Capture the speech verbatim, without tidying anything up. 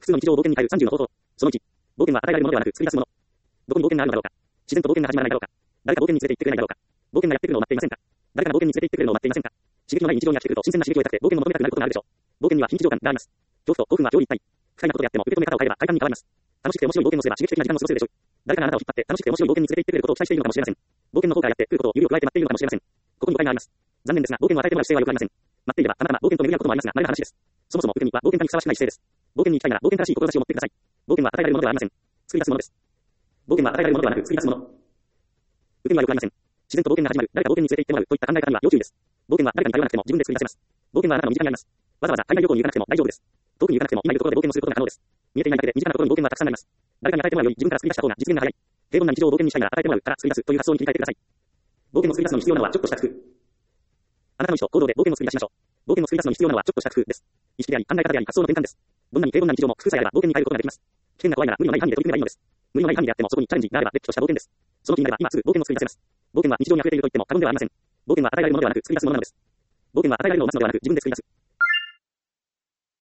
普通の日常を冒険に変えるさんじゅうの方法。そのいち、冒険は与えられるものではなく作り出すもの。どこに冒険があるのだろうか。自然と冒険が始まらないだろうか。誰か冒険に連れて行ってくれないだろうか。冒険がやってくるのを待っていませんか。誰かが冒険に連れて行ってくれるのを待っていませんか。刺激のない日常に飽きてくると新鮮な刺激を得たくて冒険を求めたくなることがあるでしょう。冒険には非日常感があります。恐怖と興奮は表裏一体。不快なことであっても受け止め方を変えれば快感に変わります。楽しくて面白い冒険をすれば刺激的な時間を過ごせるでしょう。誰かがあなたを引っ張って楽しくて面白い冒険に連れて行ってくれることを期待しているのかもしれません。冒険の方からやってくることを指を加えて待っているのかもしれません。ここに誤解があります。残念ですが、冒険を与えてもらう姿勢はよくありません。待っていれば、たまたま冒険と巡り合うこともありますが、慣れな話です。そもそも受け身は冒険家にふさわしくない姿勢です。冒険に行きたいなら、冒険正しい志を持ってください。冒険は与えられるものではありません。作り出すものです。冒険は与えられるものではなく、作り出すもの。受け身はよくありません。自然と冒険が始まる、誰か冒険に連れて行ってもらうといった考え方には要注意です。冒険は誰かに頼らなくても自分で作り出せます。冒険はあなたの身近にあります。わざわざ海外旅行に行かなくても大丈夫です。遠くに行かなくても今いるところで冒険をすることが可能です。見えていないだけで身近なところに冒険はたくさんあります。誰かに与えてもらうより自分から作り出した方が実現が早い。平凡な日常を冒険にしたいなら与えてもらうから作り出すという発想に切り替えてください。冒険を作り出すのに必要なのはちょっとした工夫。あなたの意思と行動で冒険を作り出しましょう。冒険を作り出すのに必要なのはちょっとした工夫です。意識であり、考え方であり、発想の転換です。どんなに平凡な日常も工夫さえあれば冒険に変えることができます。危険が怖いなら無理のない範囲で取り組めばいいのです。無理のない範囲であってもそこにチャレンジがあればれっきとした冒険です。その気になれば今すぐ冒険を作り出せます。冒険は日常に溢れていると言っても過言ではありません。冒険は与えられるものではなく作り出すものなのです。冒険は与えられるのを待つのではなく自分で作り出す。